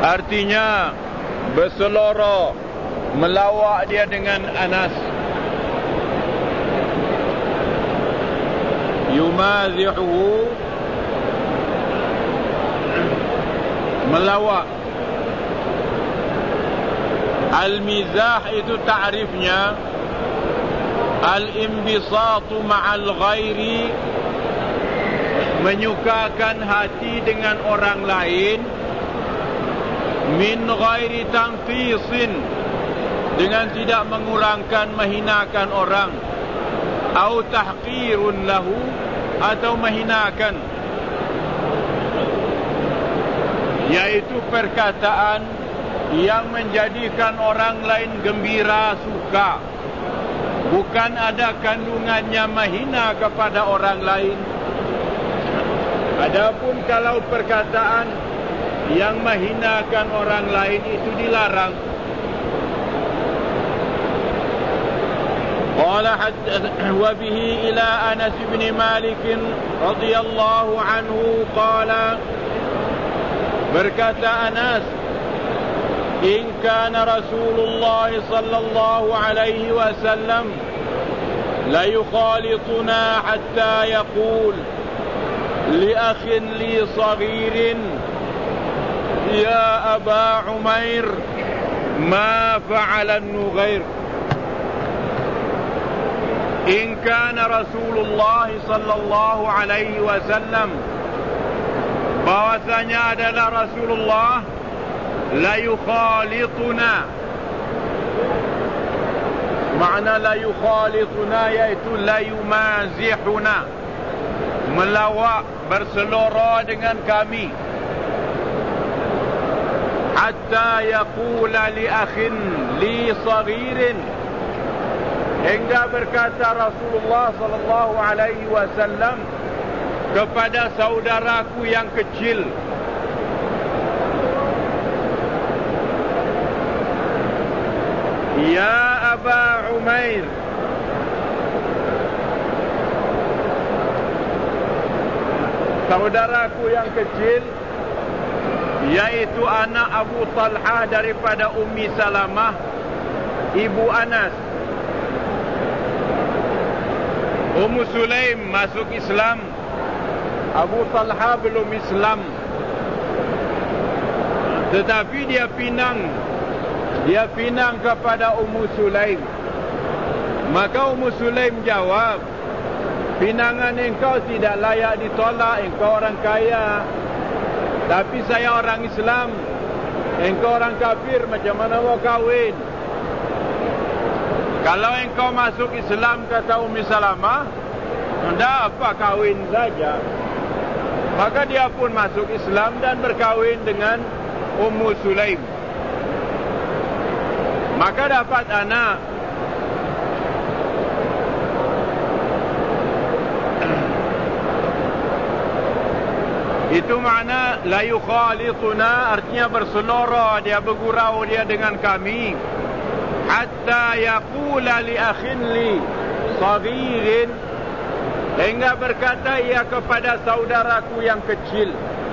Artinya berseloroh, melawak dia dengan Anas. Yumazihu, melawak. Al-mizah itu ta'rifnya al-imbisatu ma'al ghairi, menyukakan hati dengan orang lain, min ghairi tanqisin, dengan tidak mengurangkan, menghinakan orang, au tahqirun lahu, atau menghinakan, yaitu perkataan yang menjadikan orang lain gembira, suka, bukan ada kandungannya menghina kepada orang lain. Adapun kalau perkataan yang menghinakan orang lain itu dilarang. Qala wa bihi ila Anas bin Malik radhiyallahu anhu qala, berkata Anas, in kana Rasulullah sallallahu alaihi wasallam la yukhalituna hatta yaqul li akhin li saghirin ya Aba Umair ma fa'ala an-nughair. In kana Rasulullah sallallahu alaihi wasallam, bahwasanya adalah Rasulullah, la yukhalituna, makna la yukhalituna yaitu la yumazihuna, melawak, berseloroh dengan kami, hatta yaqula li akhin li saghirin, hingga berkata Rasulullah sallallahu alaihi wasallam kepada saudaraku yang kecil, ya Aba Umair, saudaraku yang kecil, yaitu anak Abu Talha daripada Ummi Salamah, ibu Anas. Ummu Sulaim masuk Islam, Abu Talha belum Islam, tetapi dia pinang kepada Ummu Sulaim. Maka Ummu Sulaim jawab, pinangan engkau tidak layak ditolak, engkau orang kaya, tapi saya orang Islam, engkau orang kafir, macam mana mau kahwin? Kalau engkau masuk Islam, kata Ummi Salamah, tidak apa, kahwin saja. Maka dia pun masuk Islam dan berkahwin dengan Ummu Sulaim. Maka dapat anak. Itu makna la yukhalituna, artinya berseloroh dia, bergurau dia dengan kami, hatta yaqula li akhin li saghirin, hingga berkata ia kepada saudaraku yang kecil,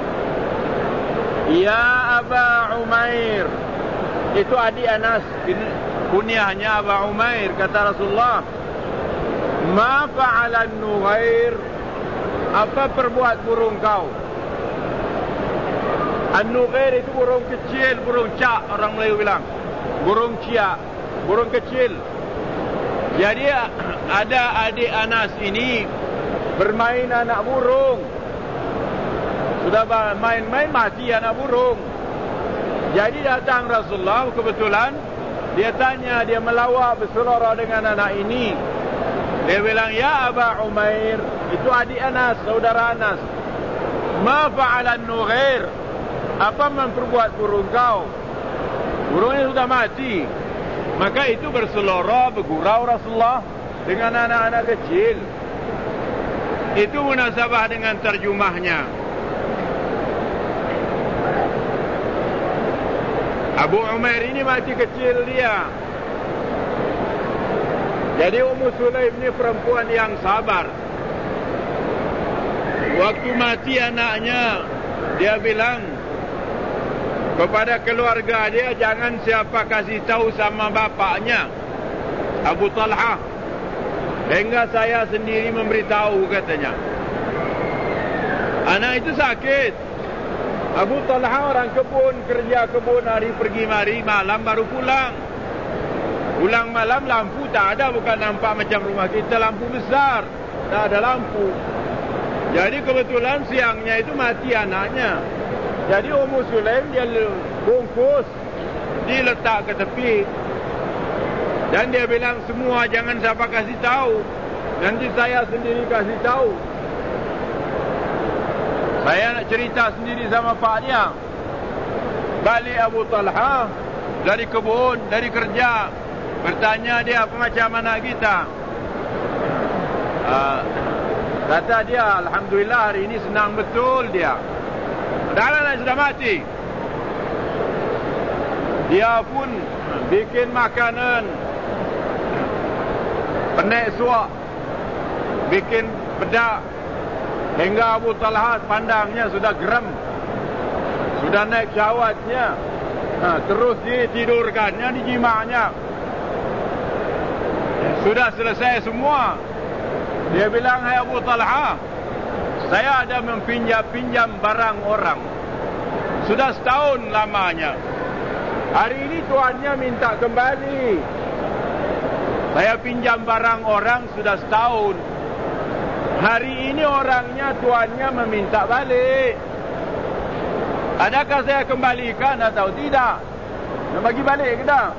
ya Aba Umair, itu adik Anas, kunyahnya Aba Umair. Kata Rasulullah, ma fa'ala an-nughair, apa perbuat burung kau? An-nughair itu burung kecil, burung cak orang Melayu bilang, burung ciak, burung kecil. Jadi ada adik Anas ini bermain anak burung, sudah main-main mati anak burung. Jadi datang Rasulullah, kebetulan dia tanya, dia melawak, berseloroh dengan anak ini. Dia bilang, ya Aba Umair, itu adik Anas, saudara Anas, ma fa'ala an-nughair, apa memperbuat burung kau? Burungnya sudah mati. Maka itu berseloroh, bergurau Rasulullah dengan anak-anak kecil. Itu munasabah dengan terjemahnya. Abu Umair ini masih kecil dia. Jadi Ummu Sulaim ini perempuan yang sabar. Waktu mati anaknya, dia bilang kepada keluarga dia, jangan siapa kasih tahu sama bapaknya Abu Talha, hingga saya sendiri memberitahu, katanya. Anak itu sakit. Abu Talha orang kebun, kerja kebun, hari pergi mari, malam baru pulang. Pulang malam, lampu tak ada, bukan nampak macam rumah kita lampu besar, tak ada lampu. Jadi kebetulan siangnya itu mati anaknya. Jadi Ummu Sulaim dia bungkus, diletak ke tepi, dan dia bilang, semua jangan siapa kasih tahu, nanti saya sendiri kasih tahu. Saya nak cerita sendiri sama pak dia. Balik Abu Talha dari kebun, dari kerja, bertanya dia, apa macam anak kita? Kata dia, alhamdulillah hari ini senang betul dia. Padahal anak sudah mati. Dia pun bikin makanan, penek suak, bikin bedak, hingga Abu Talha pandangnya sudah geram, sudah naik syahwatnya. Terus ditidurkannya, dijimaknya. Sudah selesai semua. Dia bilang, hai Abu Talha, saya ada meminjam barang orang. Sudah setahun lamanya. Hari ini tuannya minta kembali. Saya pinjam barang orang sudah setahun. Hari ini orangnya, tuannya meminta balik. Adakah saya kembalikan atau tidak? Nak bagi balik ke tak?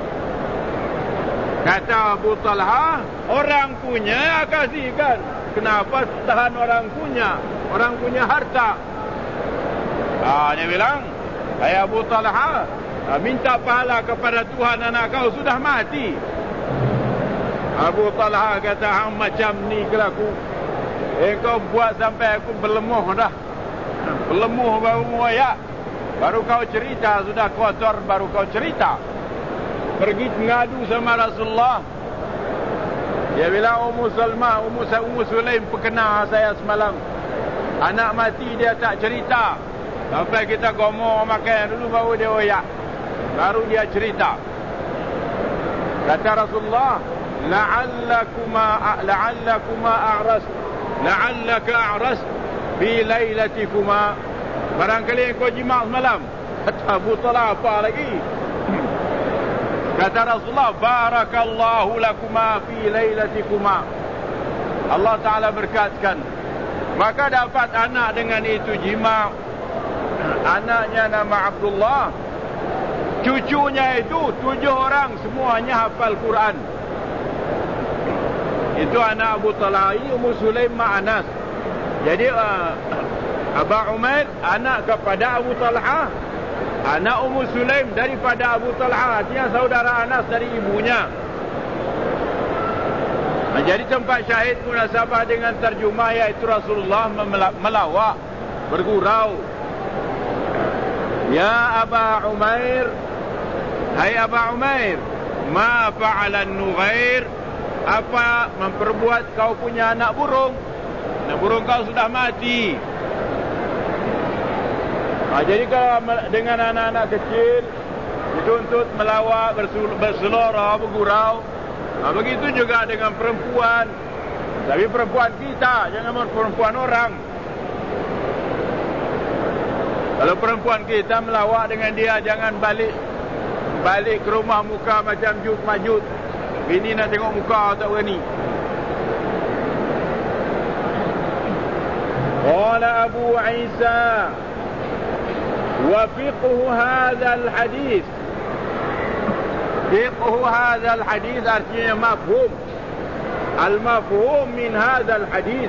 Kata Abu Talha, orang punya kasihkan. Kenapa tahan orang punya? Orang punya harta. Dia bilang, hai Abu Talha, minta pahala kepada Tuhan, anak kau sudah mati. Abu Talha kata, hang macam ni kelaku. Kau buat sampai aku berlemuh dah. Berlemuh baru muayak. Baru kau cerita, sudah kotor baru kau cerita. Pergi mengadu sama Rasulullah. Dia bilang, Ummu Sulaim perkenal saya semalam. Anak mati dia tak cerita. Sampai kita gomor makan dulu baru dia oyak. Baru dia cerita. Kata Rasulullah, la'allaka a'ras fi lailatikuma. Barangkali kau jimat semalam. Kata Abu Talha, apa lagi? Kata Rasulullah, barakallahu lakuma fi lailatikuma. Allah Ta'ala berkatkan. Maka dapat anak dengan itu jima. Anaknya nama Abdullah. Cucunya itu 7 orang, semuanya hafal Quran. Itu anak Abu Talha. Ini Ummu Sulaim ma'anas. Jadi Aba Umair anak kepada Abu Talha. Anak Ummu Sulaim daripada Abu Talha. Artinya saudara Anas dari ibunya. Jadi tempat syahid munasabah dengan terjemah, iaitu Rasulullah melawak, bergurau. Ya Aba Umair, hai Aba Umair, ma fa'alan Nughair, apa memperbuat kau punya anak burung? Anak burung kau sudah mati. Jadi kalau dengan anak-anak kecil dituntut melawak, berseloroh, bergurau. Begitu juga dengan perempuan. Tapi perempuan kita, jangan perempuan orang. Kalau perempuan kita melawak dengan dia, jangan balik ke rumah muka macam Jud Majud. Bini nak tengok muka tak berani. Qala Abu Isa, wa fiqhu hadzal hadis. Fiqhu hadzal hadis artinya mafhum. Al-mafhum min hadzal hadis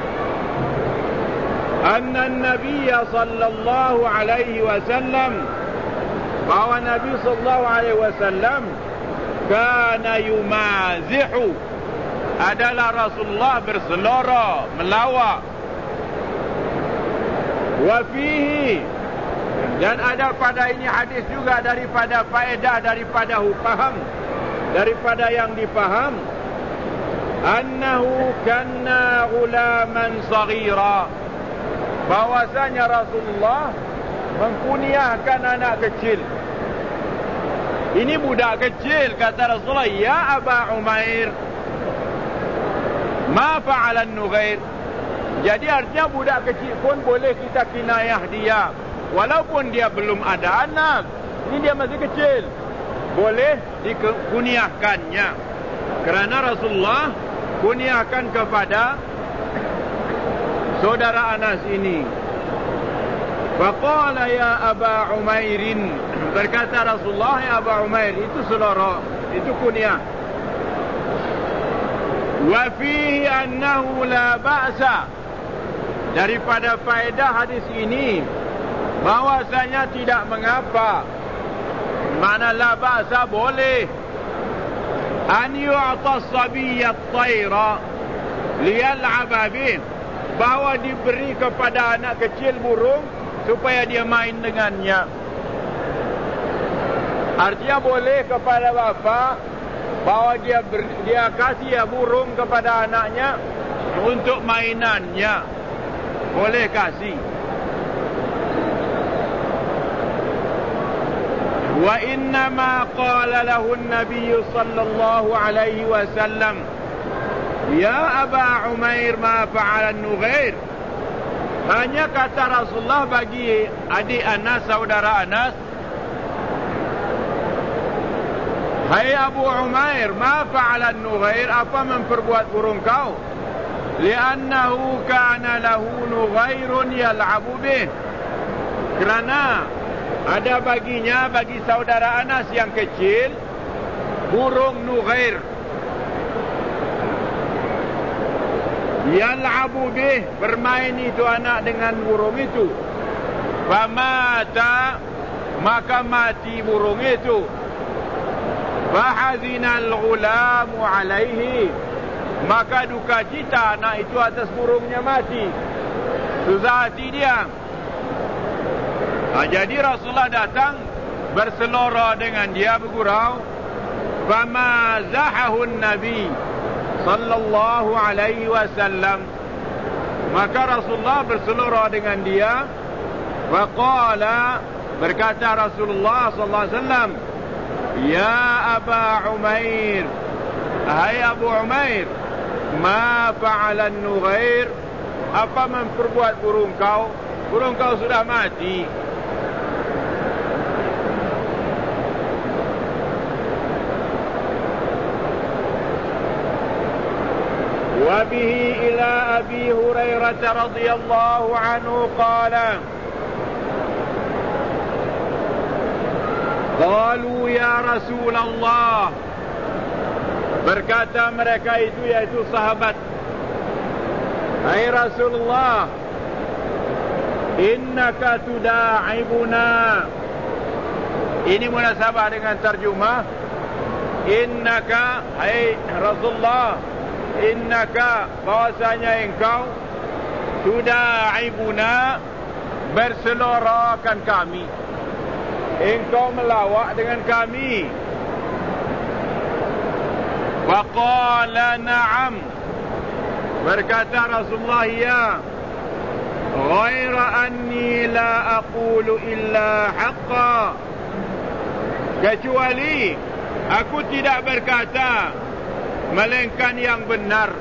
anna an-nabiy sallallahu alaihi wasallam, bahwa Nabi sallallahu alaihi wasallam kana yumazihu, adalah Rasulullah berseloroh, melawak. Wa fihi, dan ada pada ini hadis juga daripada faedah, daripada faham, daripada yang difaham, annahu kanna ghulaman saghira, bahwasanya Rasulullah mengkuniahkan anak kecil. Ini budak kecil, kata Rasulullah, ya Aba Umair, ma fa'alan Nughair. Jadi artinya budak kecil pun boleh kita kinayah dia, walaupun dia belum ada anak. Ini dia masih kecil, boleh dikuniahkannya, kerana Rasulullah kuniahkan kepada saudara Anas ini. Faqala ya Aba Umairin, berkata Rasulullah, ya Aba Umair, itu saudara, itu kunyah. Wa fihi annahu la ba'sa, daripada faedah hadis ini bahwasanya tidak mengapa, mana la ba'sa, boleh, an yu'ta as-sabiyya at-tayra liyal'aba bih, bahwa diberi kepada anak kecil burung supaya dia main dengannya. Artinya boleh kepada bapa bahawa dia kasih burung kepada anaknya untuk mainannya, boleh kasih. Wa inna ma qala lahu an-nabiy sallallahu alaihi wasallam, ya Aba Umair, ma fa'ala an-Nughair. Hanya kata Rasulullah bagi adik Anas, saudara Anas, hai Abu Umair, ma fa'ala an-Nughair, apa memperbuat burung kau? Li'annahu kana lahu nughairun yal'abu bih, kerana ada baginya, bagi saudara Anas yang kecil, burung nughair. Yal'abu bih, bermain itu anak dengan burung itu. Famata, maka mati burung itu. Fahazinal ghulamu alaihi, maka duka cita anak itu atas burungnya mati. Susah hati dia. Jadi Rasulullah datang berselora dengan dia, bergurau. Famazahahun Nabi sallallahu alaihi wasallam, maka Rasulullah berselora dengan dia. Waqala, berkata Rasulullah sallallahu alaihi wasallam, ya Aba Umair, hai Abu Umair, ma fa'ala an-Nughair, apa memperbuat burung kau? Burung kau sudah mati. وبه إلى أبي هريرة رضي الله عنه قال قالوا يا رسول الله, berkata mereka itu, yaitu sahabat, hai Rasulullah, innaka tuda'ibuna. Ini munasabah dengan terjemah innaka, hai Rasulullah, innaka, bahwasanya engkau, tuda'ibuna, berselorakan kami, engkau melawak dengan kami. Faqala na'am, berkata Rasulullah, ya, ghaira anni la aqulu illa haqqa, kecuali aku tidak berkata melainkan yang benar.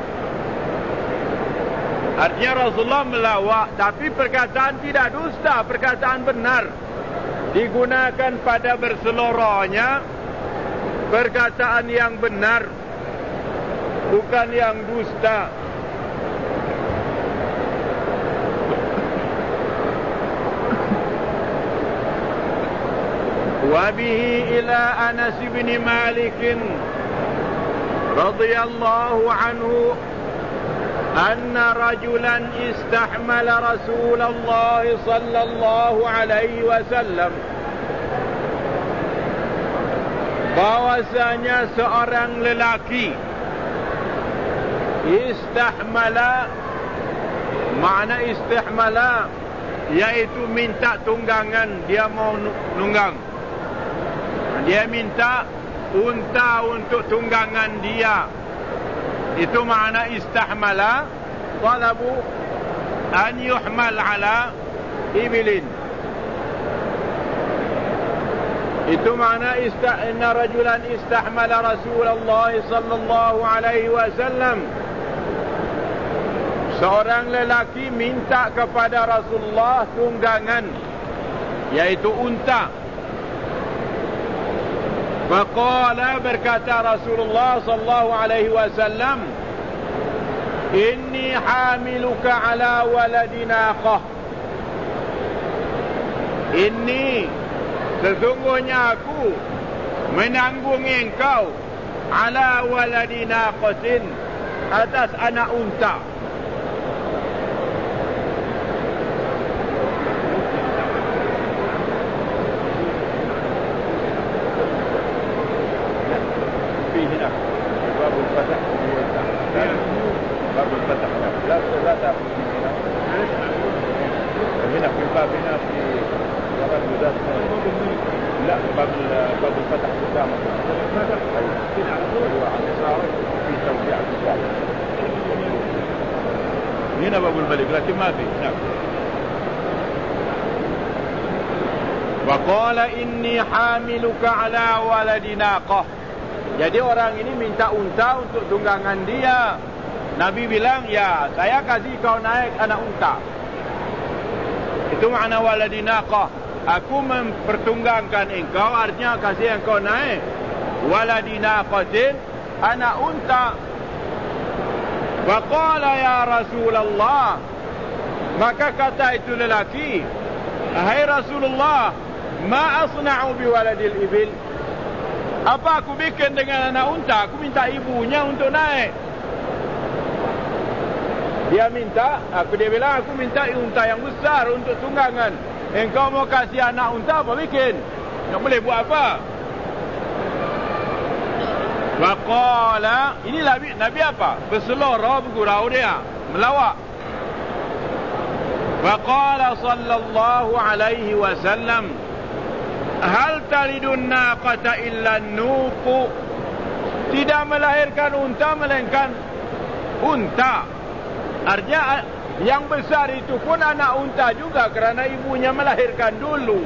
Artinya Rasulullah melawak, tapi perkataan tidak dusta, perkataan benar. Digunakan pada berseloranya perkataan yang benar, bukan yang dusta. Wabihi ila Anas bin Malik radhiyallahu anhu anna rajulan istahmala Rasulullah sallallahu alaihi wasallam, bahwasanya seorang lelaki istahmala, makna istihmala yaitu minta tunggangan, dia mau nunggang, dia minta unta untuk tunggangan dia. Itu makna istahmala, talabu an yuhmal ala ibilin, Itu makna inna rajulan istahmala Rasulullah sallallahu alaihi wasallam. Seorang lelaki minta kepada Rasulullah tunggangan, yaitu unta. Faqala, berkata Rasulullah sallallahu alaihi wasallam, inni hamiluka ala waladi naqah. Inni, sesungguhnya aku menanggung engkau ala waladi naqatin, atas anak unta. هنا باب الملك لكن ما في. نعم. وقال إني حاملك على ولد ناقة. Jadi orang ini minta unta untuk tunggangan dia. Nabi bilang, ya, saya kasih kau naik anak unta. Itu makna waladi naqah. Aku mempertunggangkan engkau, artinya kasih engkau naik waladi naqatin, anak unta. Faqala ya Rasulullah, maka kata itu lelaki, hai Rasulullah, ma asna'u bi waladil ibil. Apa aku bikin dengan anak unta? Aku minta ibunya untuk naik. Dia minta, dia bilang, aku minta unta yang besar untuk tunggangan. Engkau mau kasih anak unta, apa bikin? Tak boleh buat apa? Waqala, ini Nabi apa? Berseloroh, bergurau dia, melawak. Waqala sallallahu alaihi wasallam, hal talidun naqata illa nuqu. Tidak melahirkan unta melainkan unta. Artinya yang besar itu pun anak unta juga, kerana ibunya melahirkan dulu.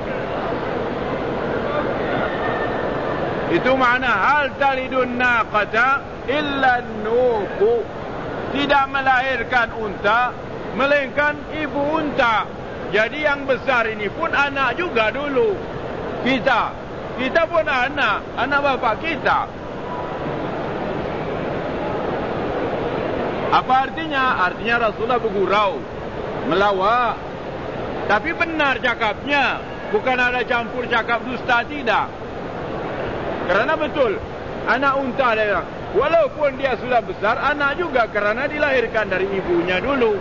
Itu makna hal talidun naqata illa nuqu. Tidak melahirkan unta melainkan ibu unta. Jadi yang besar ini pun anak juga dulu. Kita pun anak bapak kita. Apa artinya? Artinya Rasulullah bergurau, melawak. Tapi benar cakapnya, bukan ada campur cakap dusta, tidak. Kerana betul, anak unta dia, walaupun dia sudah besar, anak juga, kerana dilahirkan dari ibunya dulu.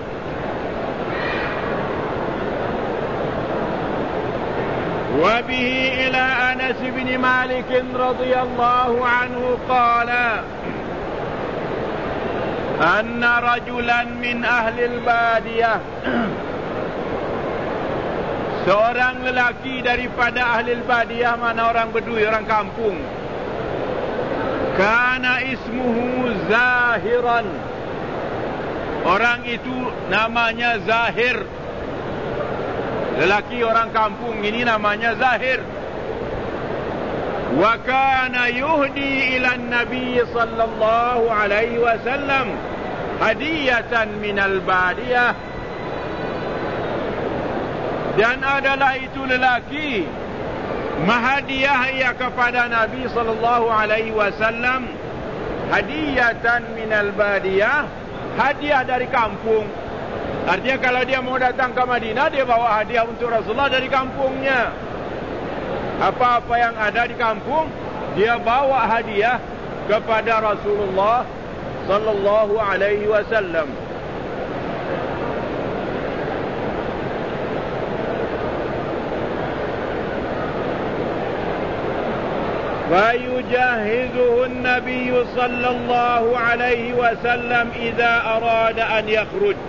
Wabihi ila Anas bin Malik radhiyallahu anhu qala, anna rajulan min ahli al-badiyah, seorang lelaki daripada ahli al-badiyah, mana orang Bedui, orang kampung. Kana ismuhu Zahiran, orang itu namanya Zahir. Lelaki orang kampung ini namanya Zahir. Wa kana yuhdi ila an-nabi sallallahu alaihi wasallam hadiyatan minal badiyah. Dan adalah itu lelaki mahadiah ia kepada Nabi sallallahu alaihi wasallam hadiyatan minal badiyah, hadiah dari kampung. Artinya kalau dia mau datang ke Madinah, dia bawa hadiah untuk Rasulullah dari kampungnya. Apa-apa yang ada di kampung, dia bawa hadiah kepada Rasulullah sallallahu alaihi wasallam. Wa yujahizuhu an-nabiy sallallahu alaihi wasallam idza arada an yakhruj.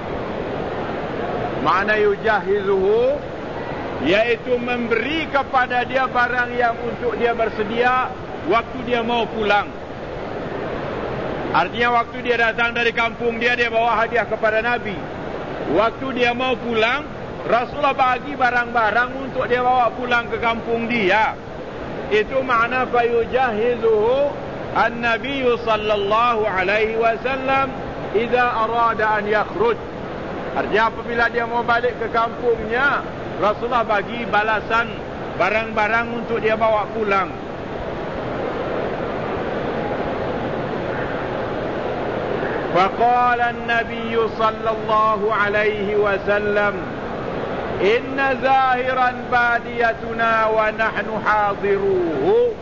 Makna yujahizuhu, yaitu memberi kepada dia barang yang untuk dia bersedia waktu dia mau pulang. Artinya waktu dia datang dari kampung dia bawa hadiah kepada Nabi. Waktu dia mau pulang, Rasulullah bagi barang-barang untuk dia bawa pulang ke kampung dia. Itu makna fayujahizuhu an-nabiy sallallahu alaihi wasallam idza arada an yakhruj. Artinya apabila dia mau balik ke kampungnya, Rasulullah bagi balasan barang-barang untuk dia bawa pulang. Faqala an-nabiy sallallahu alaihi wasallam inna zahiran badiyatuna wa nahnu hadiruhu.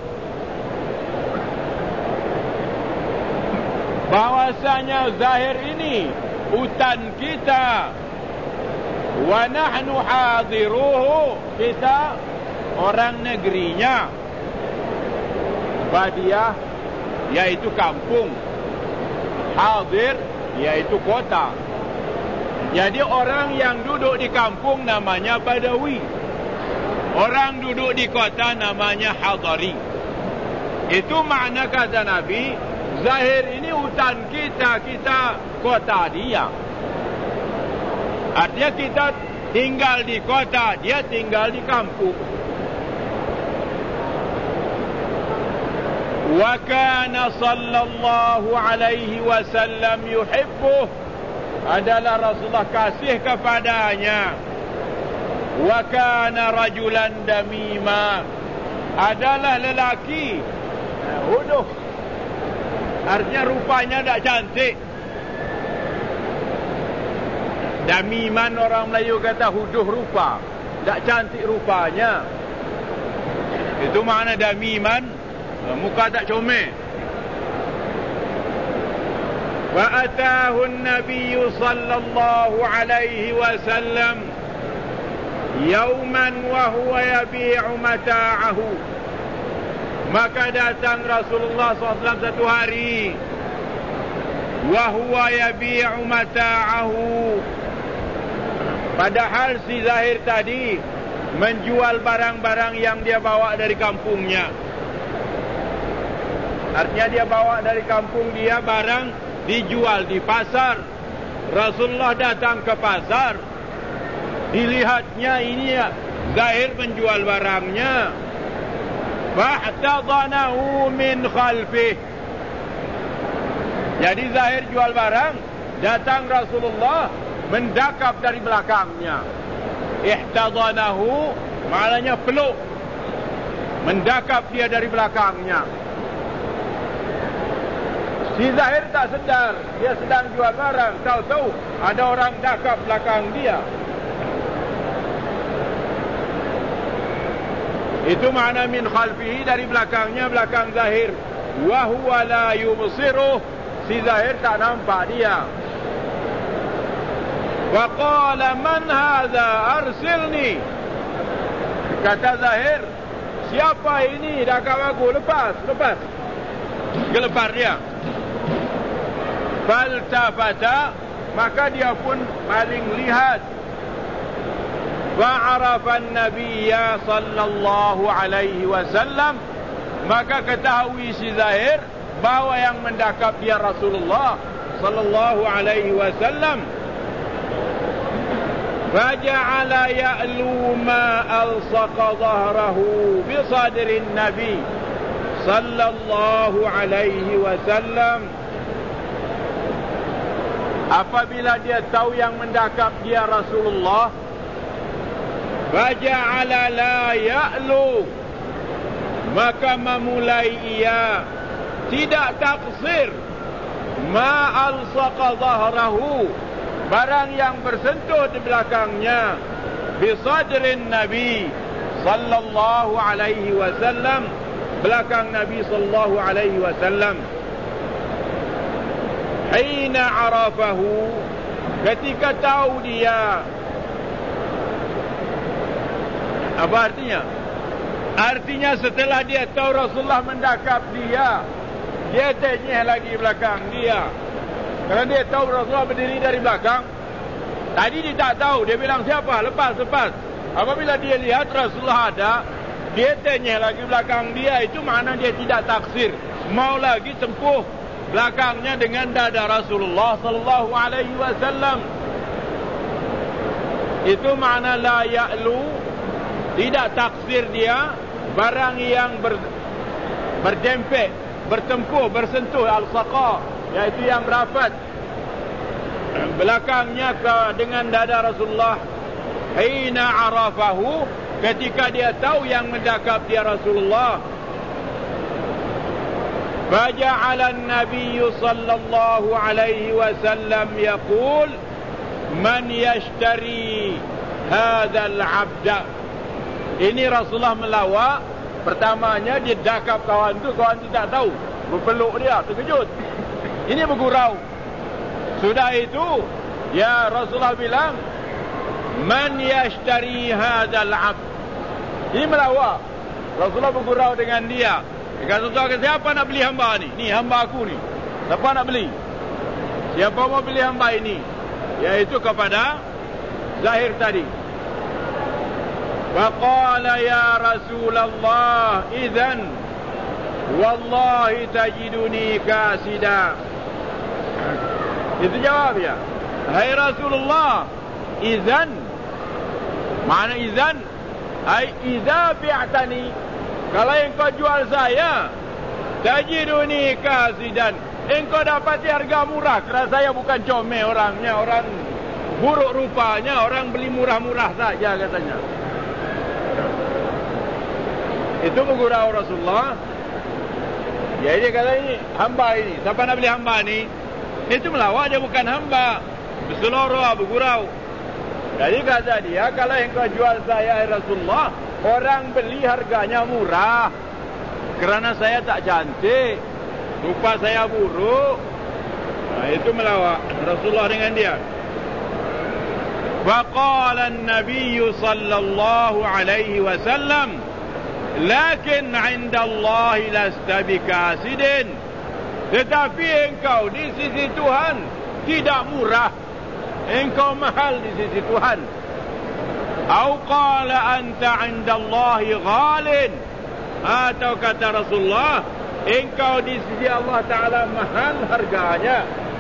Bahwasanya zahir ini hutan kita, wa nahnu hadiruhu, kita orang negerinya. Badiyah yaitu kampung, hadir yaitu kota. Jadi orang yang duduk di kampung namanya Badawi, orang duduk di kota namanya Hadari. Itu makna kata Nabi, zahir ini hutan kita, kita kota dia. Artinya kita tinggal di kota, dia tinggal di kampung. Wa kana sallallahu alaihi wasallam yuhibbuh, adalah Rasulullah kasih kepadanya. Wa kana rajulan damima, adalah lelaki huduh. Artinya rupanya tak cantik. Damiman orang Melayu kata huduh rupa, tak cantik rupanya. Itu makna damiman, muka tak comel. Wa atahu an-nabiy sallallahu alaihi wasallam yawman wa huwa yabi'u mata'ahu. Maka datang Rasulullah SAW satu hari, wa huwa yabi'u mata'ahu, padahal si Zahir tadi menjual barang-barang yang dia bawa dari kampungnya. Artinya dia bawa dari kampung dia barang dijual di pasar. Rasulullah datang ke pasar, dilihatnya ini Zahir menjual barangnya. Fahtadanahu min khalfih. Jadi Zahir jual barang, datang Rasulullah mendakap dari belakangnya. Ihtadanahu maknanya peluk, mendakap dia dari belakangnya. Si Zahir tak sedar dia sedang jual barang, tahu-tahu ada orang dakap belakang dia. Itu makna min khalfihi, dari belakangnya, belakang Zahir. Wa huwa la yubsiruh, si Zahir tak nampak dia. Wa qala man hadha arsilni, kata Zahir, siapa ini dakap aku, lepas gelepar dia. Faltafata, maka dia pun paling lihat. Fa'arafa an-nabiyya sallallahu alaihi wasallam, maka ketahui si Zahir bahawa yang mendakap dia Rasulullah sallallahu alaihi wasallam. Faja'ala ya'lu ma alsaqa dhahrahu bi sadrin nabi sallallahu alaihi wasallam. Apabila dia tahu yang mendakap dia Rasulullah, faja'ala la ya'lu, maka memulai ia tidak taksir ma alsaqa dhahrahu, barang yang bersentuh di belakangnya, bisadrin Nabi sallallahu alaihi wasallam, belakang Nabi sallallahu alaihi wasallam. Hina arafahu, ketika tahu dia. Apa artinya? Artinya setelah dia tahu Rasulullah mendakap dia, dia tengok lagi belakang dia. Kerana dia tahu Rasulullah berdiri dari belakang. Tadi dia tak tahu, dia bilang siapa? Lepas. Apabila dia lihat Rasulullah ada, dia tengok lagi belakang dia. Itu makna dia tidak taksir, mau lagi tempuh belakangnya dengan dada Rasulullah sallallahu alaihi wasallam. Itu makna la ya'lu, tidak taksir dia barang yang berdempet, bertempur, bersentuh al-saqa, iaitu yang rapat belakangnya dengan dada Rasulullah. Hina arafahu, ketika dia tahu yang mendekap dia Rasulullah. Faja'ala an-nabiy sallallahu alaihi wasallam yaqul man yashtari hadzal 'abda. Ini Rasulullah melawak. Pertamanya dia dakap kawan tu tak tahu, berpeluk dia, terkejut. Ini bergurau. Sudah itu ya Rasulullah bilang man yashtari hadzal 'abd. Ini melawak. Rasulullah bergurau dengan dia. Dia kata, siapa nak beli hamba ni? Ni hamba aku ni. Siapa nak beli? Siapa mau beli hamba ini? Yaitu kepada Zahir tadi. Faqala ya Rasulullah idzan wallahi tajiduni kasida. Itu jawab ya. Hai Rasulullah, idzan, mana idzan? Ai idza bi'tani, kalau engkau jual saya, tajiduni kasidan, engkau dapati harga murah. Kerana saya bukan comel orangnya, orang buruk rupanya, orang beli murah-murah saja katanya. Itu bergurau Rasulullah. Jadi dia kata ini hamba ini, siapa nak beli hamba ni? Itu melawak, dia bukan hamba. Berseloroh, bergurau. Jadi kata dia, kalau engkau jual saya Rasulullah, orang beli harganya murah. Kerana saya tak cantik, rupa saya buruk. Nah, itu melawak Rasulullah dengan dia. Faqala an-nabiy sallallahu alaihi wasallam, lakin 'inda Allah lasta bikasidin. Tetapi engkau di sisi Tuhan tidak murah. Engkau mahal di sisi Tuhan. Atau qala anta 'inda Allah ghalin. Atau kata Rasulullah, engkau di sisi Allah Ta'ala mahal harganya.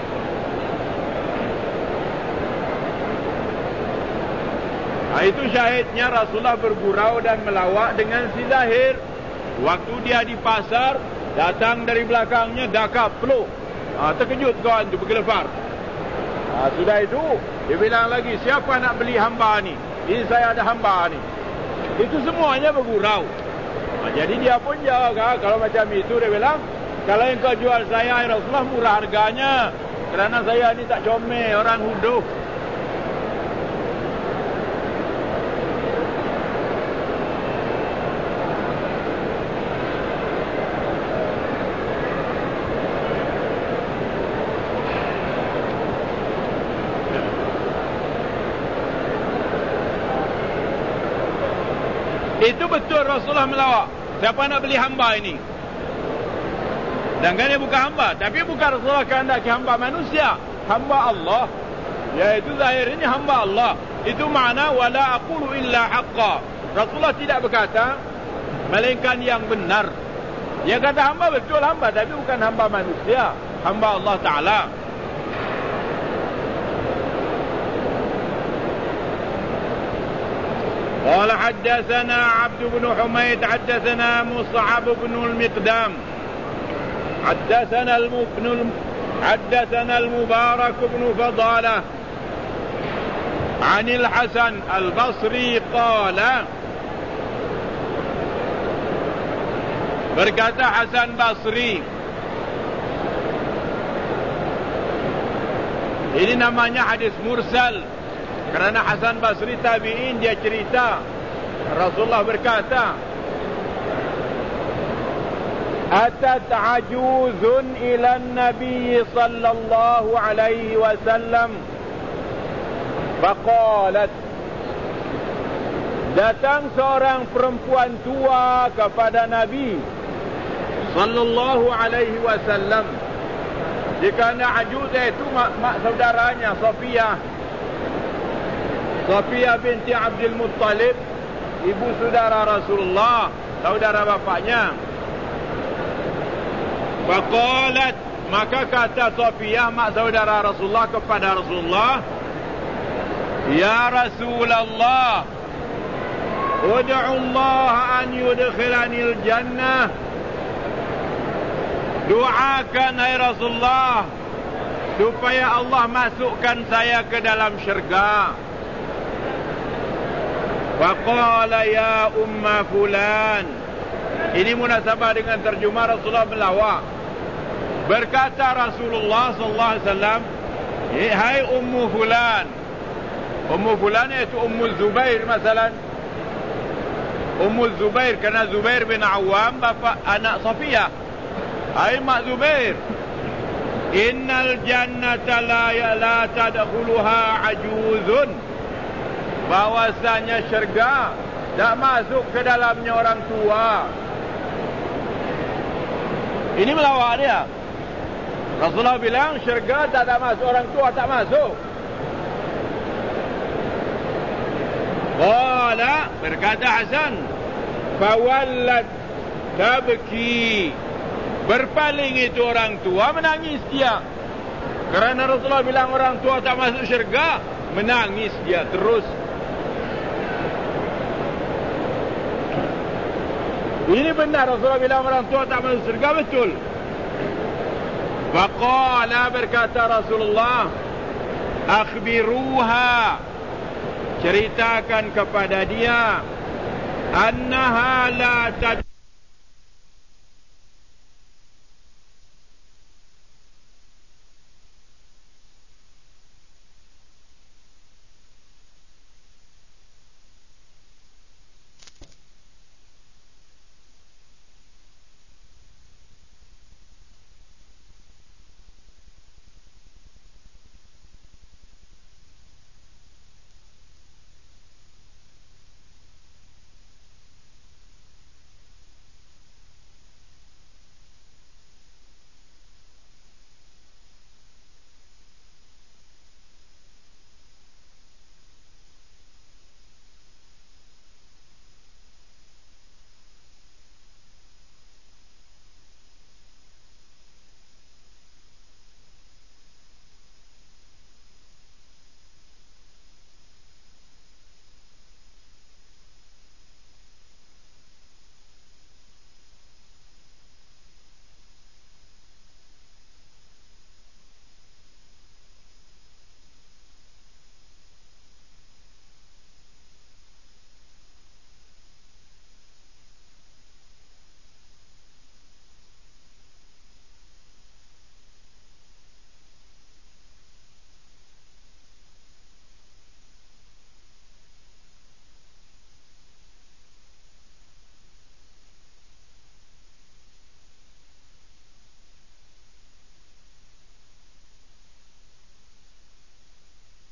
Nah, itu syahidnya Rasulullah bergurau dan melawak dengan si Zahir. Waktu dia di pasar, datang dari belakangnya, dakap, peluk. Terkejut kawan tu, bergelepar. Sudah itu, dia bilang lagi, siapa nak beli hamba ni? Ini saya ada hamba ni. Itu semuanya bergurau. Jadi dia pun jawab, kalau macam itu dia bilang, kalau engkau jual saya Rasulullah murah harganya, kerana saya ni tak comel, orang huduh. Itu betul Rasulullah melawak. Siapa nak beli hamba ini? Dan kan dia bukan hamba, tapi bukan Rasulullah kehendaki hamba manusia, hamba Allah. Yaitu Zahir ini hamba Allah. Itu makna wala aqulu illa haqqa. Rasulullah tidak berkata melainkan yang benar. Dia kata hamba, betul hamba, tapi bukan hamba manusia, hamba Allah Ta'ala. قال حدثنا عبد بن حميد حدثنا مصعب بن المقدام حدثنا المبارك بن فضالة عن الحسن البصري قال berkata Hasan Basri, ini namanya hadis mursal. Kerana Hasan Basri tabi'in, dia cerita Rasulullah berkata, atat ajuzun ila nabi sallallahu alaihi wasallam faqalat, datang seorang perempuan tua kepada Nabi sallallahu alaihi wasallam. Jika ajuz itu mak saudaranya Safiyah binti Abdul Muttalib, ibu saudara Rasulullah, saudara bapaknya. Faqalat, maka kata Safiyah mak saudara Rasulullah kepada Rasulullah, Ya Rasulullah, ud'u Allah an yudkhilanil jannah. Doakan hai Rasulullah supaya Allah masukkan saya ke dalam syurga. Faqala ya umma fulan. Ini munasabah dengan terjemah Rasulullah melawak. Berkata Rasulullah sallallahu alaihi wasallam, hai ummu fulan. Ummu fulan iaitu Ummu Zubair masalan. Ummu Zubair kerana Zubair bin Awam bapa anak Safiyah. Hai mak Zubair, innal jannata la tadkhuluha ajuzun. Bahwasanya syurga tak masuk ke dalamnya orang tua. Ini melawak dia. Rasulullah bilang syurga tak ada masuk orang tua, tak masuk. Qala, berkata Hasan, fawallat tabki. Berpaling itu orang tua, menangis dia. Kerana Rasulullah bilang orang tua tak masuk syurga, menangis dia terus. Ini benar, Rasulullah bilang orang tua tak masuk syurga, betul. Faqala, berkata Rasulullah, akhbiruha, ceritakan kepada dia, annaha la tad